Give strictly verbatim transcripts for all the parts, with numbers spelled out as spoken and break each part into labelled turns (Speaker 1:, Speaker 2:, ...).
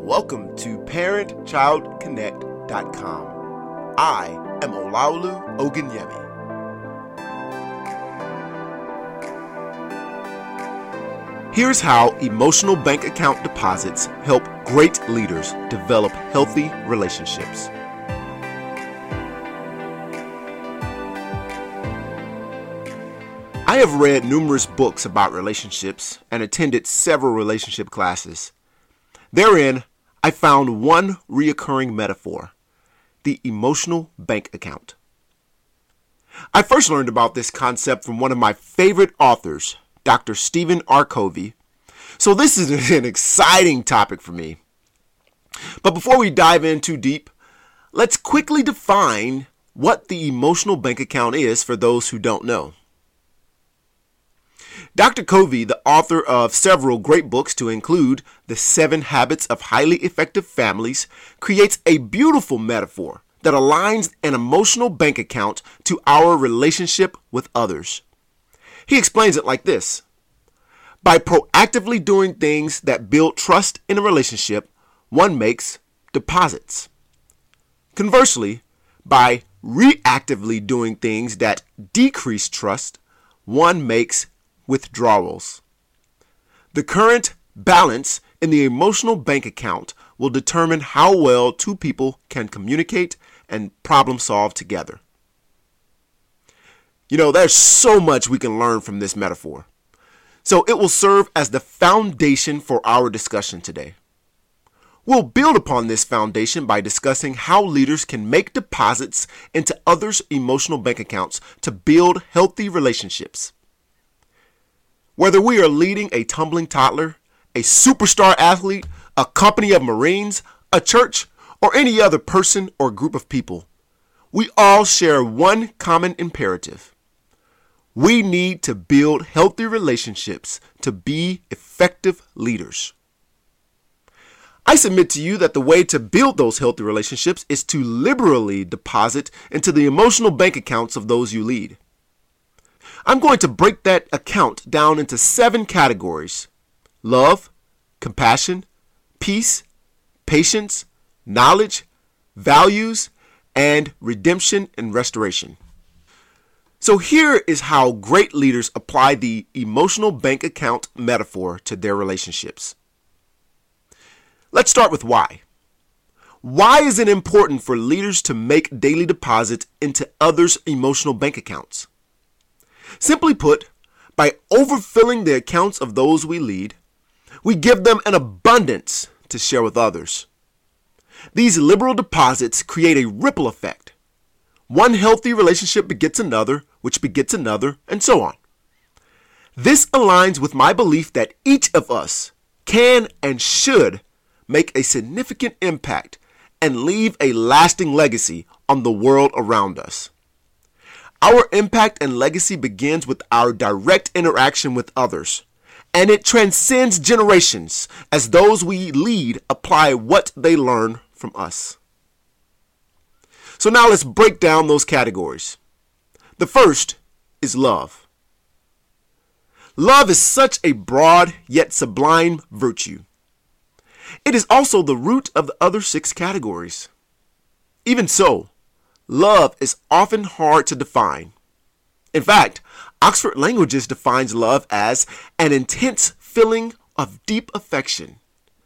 Speaker 1: Welcome to parent child connect dot com. I am Olaolu Ogunyemi. Here's how emotional bank account deposits help great leaders develop healthy relationships. I have read numerous books about relationships and attended several relationship classes. Therein, I found one reoccurring metaphor: the emotional bank account. I first learned about this concept from one of my favorite authors, Doctor Stephen R. Covey. So this is an exciting topic for me. But before we dive in too deep, let's quickly define what the emotional bank account is for those who don't know. Doctor Covey, the author of several great books to include The Seven Habits of Highly Effective Families, creates a beautiful metaphor that aligns an emotional bank account to our relationship with others. He explains it like this: by proactively doing things that build trust in a relationship, one makes deposits. Conversely, by reactively doing things that decrease trust, one makes withdrawals. The current balance in the emotional bank account will determine how well two people can communicate and problem solve together. You know, there's so much we can learn from this metaphor. So it will serve as the foundation for our discussion today. We'll build upon this foundation by discussing how leaders can make deposits into others' emotional bank accounts to build healthy relationships. Whether we are leading a tumbling toddler, a superstar athlete, a company of Marines, a church, or any other person or group of people, we all share one common imperative. We need to build healthy relationships to be effective leaders. I submit to you that the way to build those healthy relationships is to liberally deposit into the emotional bank accounts of those you lead. I'm going to break that account down into seven categories: love, compassion, peace, patience, knowledge, values, and redemption and restoration. So here is how great leaders apply the emotional bank account metaphor to their relationships. Let's start with why. Why is it important for leaders to make daily deposits into others' emotional bank accounts? Simply put, by overfilling the accounts of those we lead, we give them an abundance to share with others. These liberal deposits create a ripple effect. One healthy relationship begets another, which begets another, and so on. This aligns with my belief that each of us can and should make a significant impact and leave a lasting legacy on the world around us. Our impact and legacy begins with our direct interaction with others, and it transcends generations as those we lead apply what they learn from us. So now let's break down those categories. The first is love. Love is such a broad yet sublime virtue. It is also the root of the other six categories. Even so, love is often hard to define. In fact, Oxford Languages defines love as an intense feeling of deep affection.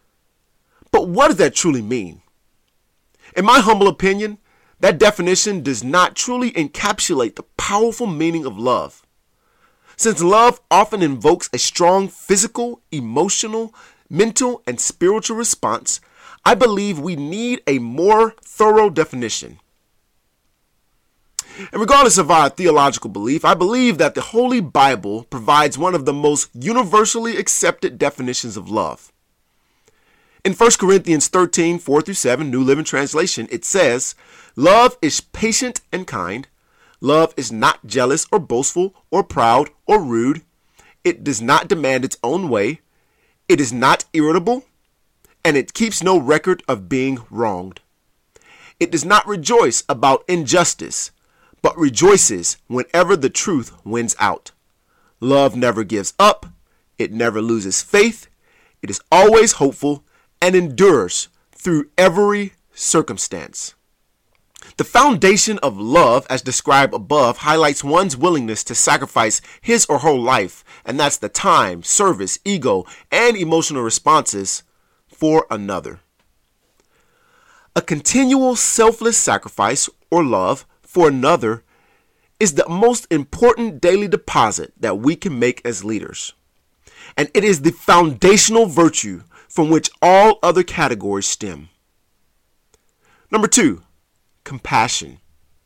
Speaker 1: But what does that truly mean? In my humble opinion, that definition does not truly encapsulate the powerful meaning of love. Since love often invokes a strong physical, emotional, mental, and spiritual response, I believe we need a more thorough definition. And regardless of our theological belief, I believe that the Holy Bible provides one of the most universally accepted definitions of love. In First Corinthians thirteen, four through seven, New Living Translation, it says, "Love is patient and kind. Love is not jealous or boastful or proud or rude. It does not demand its own way. It is not irritable, and it keeps no record of being wronged. It does not rejoice about injustice, but rejoices whenever the truth wins out. Love never gives up. It never loses faith. It is always hopeful and endures through every circumstance. The foundation of love, as described above, highlights one's willingness to sacrifice his or her life, and that's the time, service, ego, and emotional responses for another. A continual selfless sacrifice or love for another is the most important daily deposit that we can make as leaders. And it is the foundational virtue from which all other categories stem. Number two, compassion.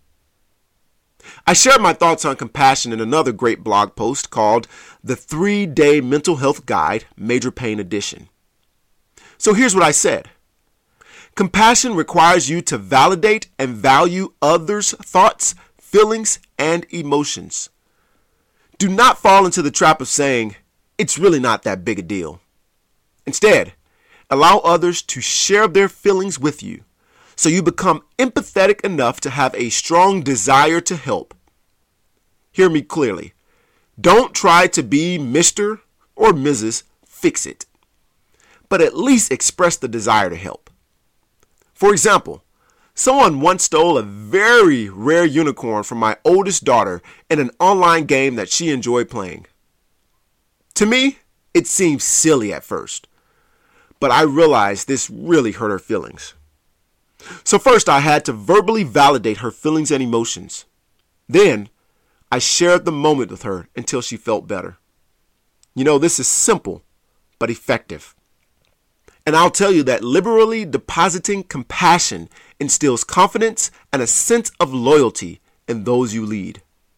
Speaker 1: I shared my thoughts on compassion in another great blog post called The Three-Day Mental Health Guide, Major Pain Edition. So here's what I said. Compassion requires you to validate and value others' thoughts, feelings, and emotions. Do not fall into the trap of saying, it's really not that big a deal. Instead, allow others to share their feelings with you, so you become empathetic enough to have a strong desire to help. Hear me clearly. Don't try to be Mister or Missus Fix-It, but at least express the desire to help. For example, someone once stole a very rare unicorn from my oldest daughter in an online game that she enjoyed playing. To me, it seemed silly at first, but I realized this really hurt her feelings. So first, I had to verbally validate her feelings and emotions. Then, I shared the moment with her until she felt better. You know, this is simple, but effective. And I'll tell you that liberally depositing compassion instills confidence and a sense of loyalty in those you lead.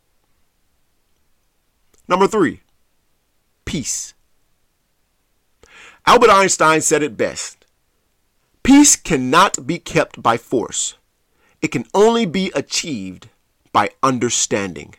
Speaker 1: Number three, peace. Albert Einstein said it best. Peace cannot be kept by force. It can only be achieved by understanding.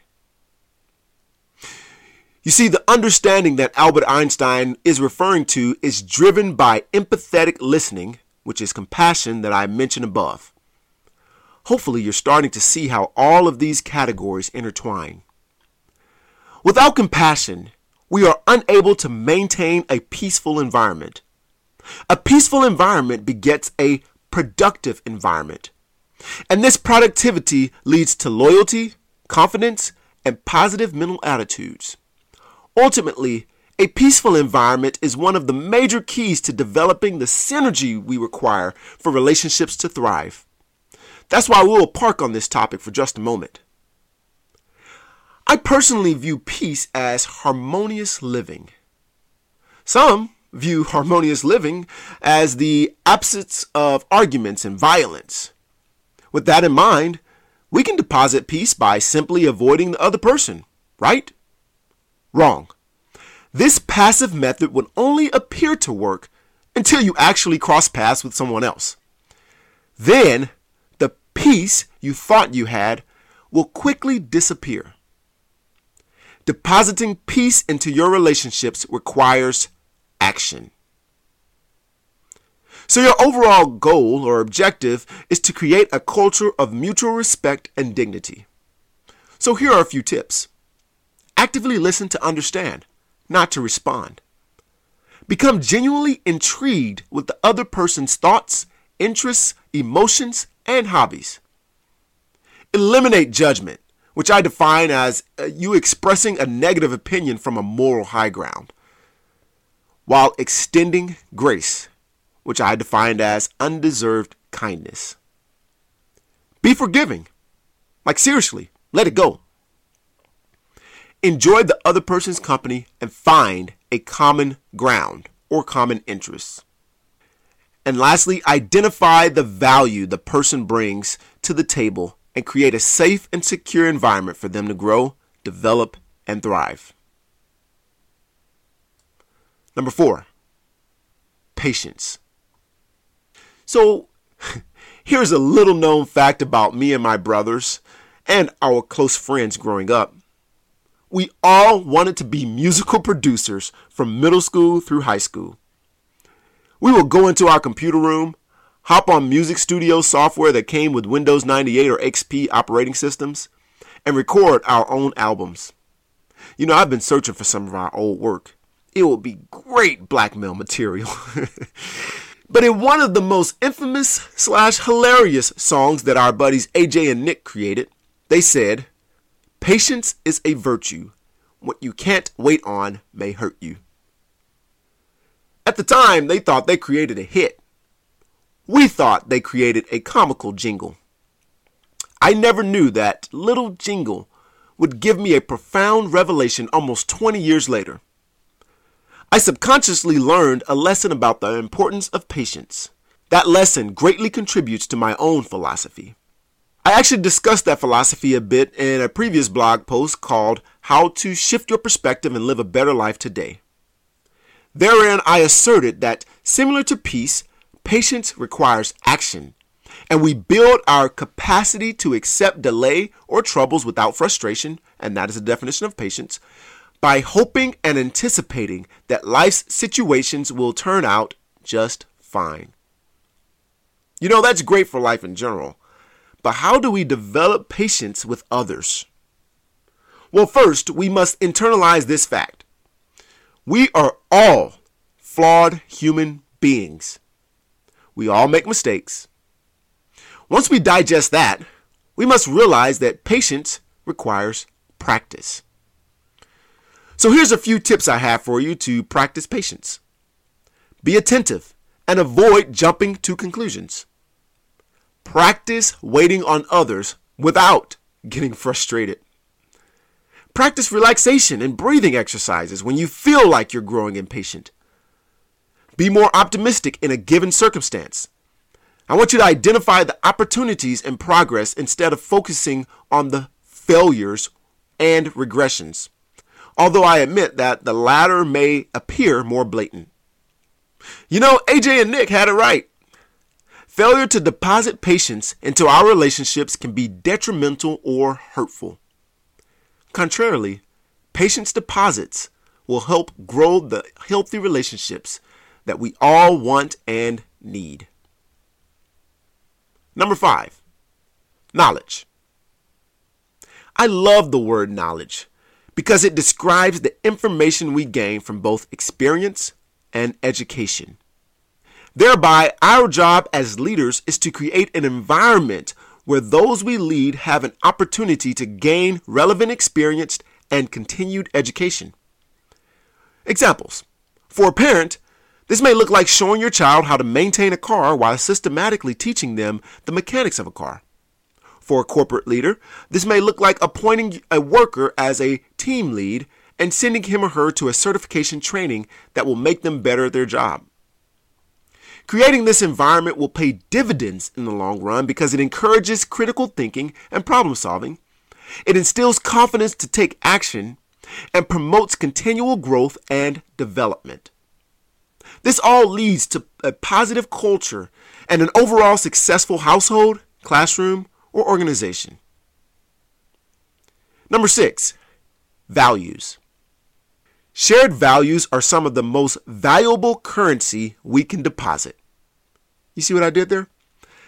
Speaker 1: You see, the understanding that Albert Einstein is referring to is driven by empathetic listening, which is compassion that I mentioned above. Hopefully, you're starting to see how all of these categories intertwine. Without compassion, we are unable to maintain a peaceful environment. A peaceful environment begets a productive environment. And this productivity leads to loyalty, confidence, and positive mental attitudes. Ultimately, a peaceful environment is one of the major keys to developing the synergy we require for relationships to thrive. That's why we will park on this topic for just a moment. I personally view peace as harmonious living. Some view harmonious living as the absence of arguments and violence. With that in mind, we can deposit peace by simply avoiding the other person, right? Wrong. This passive method would only appear to work until you actually cross paths with someone else. Then, the peace you thought you had will quickly disappear. Depositing peace into your relationships requires action. So your overall goal or objective is to create a culture of mutual respect and dignity. So here are a few tips. Actively listen to understand, not to respond. Become genuinely intrigued with the other person's thoughts, interests, emotions, and hobbies. Eliminate judgment, which I define as uh, you expressing a negative opinion from a moral high ground, while extending grace, which I defined as undeserved kindness. Be forgiving. Like seriously, let it go. Enjoy the other person's company and find a common ground or common interests. And lastly, identify the value the person brings to the table and create a safe and secure environment for them to grow, develop, and thrive. Number four, patience. So here's a little known fact about me and my brothers and our close friends growing up. We all wanted to be musical producers from middle school through high school. We would go into our computer room, hop on Music Studio software that came with Windows ninety-eight or X P operating systems, and record our own albums. You know, I've been searching for some of our old work. It would be great blackmail material. But in one of the most infamous slash hilarious songs that our buddies A J and Nick created, they said, "Patience is a virtue. What you can't wait on may hurt you." At the time, they thought they created a hit. We thought they created a comical jingle. I never knew that little jingle would give me a profound revelation almost twenty years later. I subconsciously learned a lesson about the importance of patience. That lesson greatly contributes to my own philosophy. I actually discussed that philosophy a bit in a previous blog post called How to Shift Your Perspective and Live a Better Life Today. Therein, I asserted that, similar to peace, patience requires action, and we build our capacity to accept delay or troubles without frustration, and that is the definition of patience, by hoping and anticipating that life's situations will turn out just fine. You know, that's great for life in general, but how do we develop patience with others? Well, first, we must internalize this fact. We are all flawed human beings. We all make mistakes. Once we digest that, we must realize that patience requires practice. So here's a few tips I have for you to practice patience. Be attentive and avoid jumping to conclusions. Practice waiting on others without getting frustrated. Practice relaxation and breathing exercises when you feel like you're growing impatient. Be more optimistic in a given circumstance. I want you to identify the opportunities and progress instead of focusing on the failures and regressions, although I admit that the latter may appear more blatant. You know, A J and Nick had it right. Failure to deposit patience into our relationships can be detrimental or hurtful. Contrarily, patience deposits will help grow the healthy relationships that we all want and need. Number five, knowledge. I love the word knowledge because it describes the information we gain from both experience and education. Thereby, our job as leaders is to create an environment where those we lead have an opportunity to gain relevant experience and continued education. Examples. For a parent, this may look like showing your child how to maintain a car while systematically teaching them the mechanics of a car. For a corporate leader, this may look like appointing a worker as a team lead and sending him or her to a certification training that will make them better at their job. Creating this environment will pay dividends in the long run because it encourages critical thinking and problem solving. It instills confidence to take action and promotes continual growth and development. This all leads to a positive culture and an overall successful household, classroom, or organization. Number six, values. Shared values are some of the most valuable currency we can deposit. You see what I did there?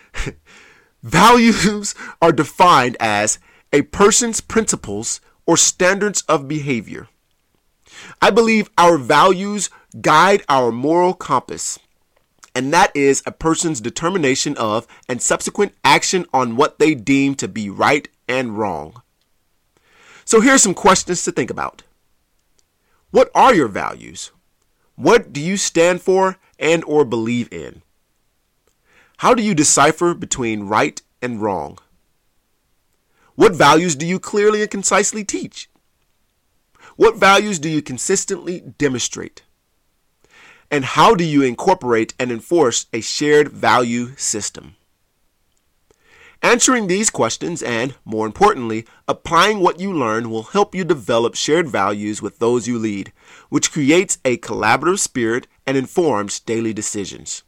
Speaker 1: Values are defined as a person's principles or standards of behavior. I believe our values guide our moral compass, and that is a person's determination of and subsequent action on what they deem to be right and wrong. So here are some questions to think about. What are your values? What do you stand for and or believe in? How do you decipher between right and wrong? What values do you clearly and concisely teach? What values do you consistently demonstrate? And how do you incorporate and enforce a shared value system? Answering these questions and, more importantly, applying what you learn will help you develop shared values with those you lead, which creates a collaborative spirit and informs daily decisions.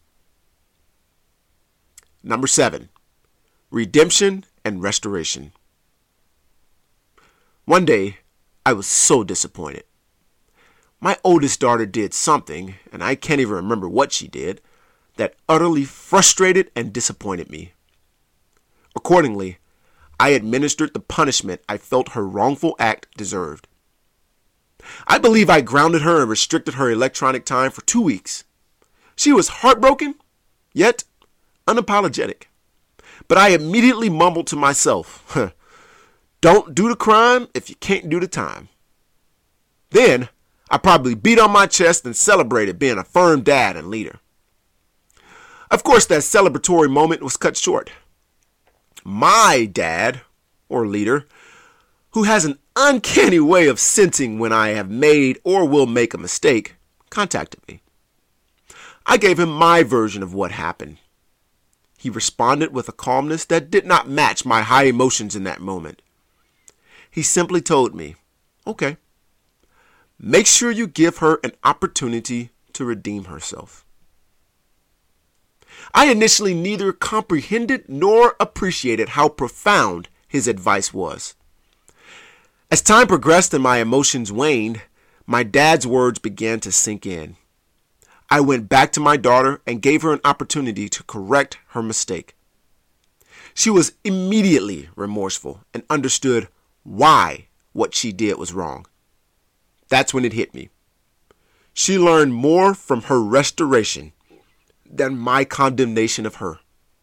Speaker 1: Number seven, redemption and restoration. One day, I was so disappointed. My oldest daughter did something, and I can't even remember what she did, that utterly frustrated and disappointed me. Accordingly, I administered the punishment I felt her wrongful act deserved. I believe I grounded her and restricted her electronic time for two weeks. She was heartbroken yet unapologetic. But I immediately mumbled to myself, huh, don't do the crime if you can't do the time. Then I probably beat on my chest and celebrated being a firm dad and leader. Of course, that celebratory moment was cut short. My dad, or leader, who has an uncanny way of sensing when I have made or will make a mistake, contacted me. I gave him my version of what happened. He responded with a calmness that did not match my high emotions in that moment. He simply told me, okay, make sure you give her an opportunity to redeem herself. I initially neither comprehended nor appreciated how profound his advice was. As time progressed and my emotions waned, my dad's words began to sink in. I went back to my daughter and gave her an opportunity to correct her mistake. She was immediately remorseful and understood why what she did was wrong. That's when it hit me. She learned more from her restoration than my condemnation of her.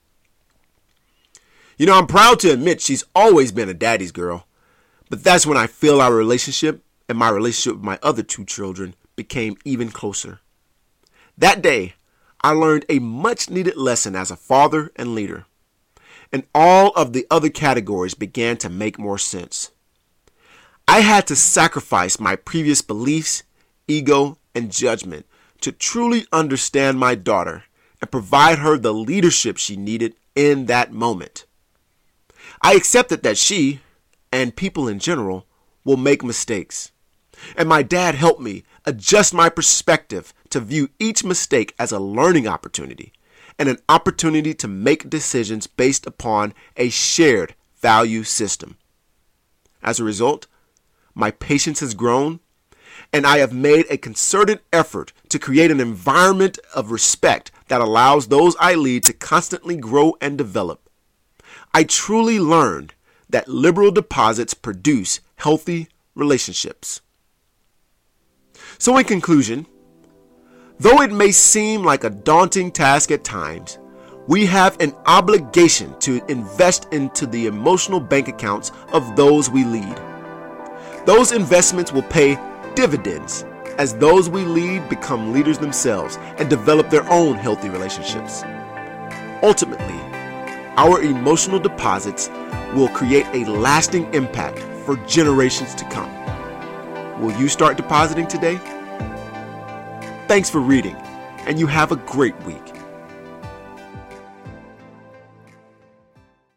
Speaker 1: You know, I'm proud to admit she's always been a daddy's girl, but that's when I feel our relationship and my relationship with my other two children became even closer. That day, I learned a much needed lesson as a father and leader, and all of the other categories began to make more sense. I had to sacrifice my previous beliefs, ego, and judgment to truly understand my daughter and provide her the leadership she needed in that moment. I accepted that she, and people in general, will make mistakes. And my dad helped me adjust my perspective to view each mistake as a learning opportunity and an opportunity to make decisions based upon a shared value system. As a result, my patience has grown, and I have made a concerted effort to create an environment of respect that allows those I lead to constantly grow and develop. I truly learned that liberal deposits produce healthy relationships. So in conclusion, though it may seem like a daunting task at times, we have an obligation to invest into the emotional bank accounts of those we lead. Those investments will pay dividends as those we lead become leaders themselves and develop their own healthy relationships. Ultimately, our emotional deposits will create a lasting impact for generations to come. Will you start depositing today? Thanks for reading, and you have a great week.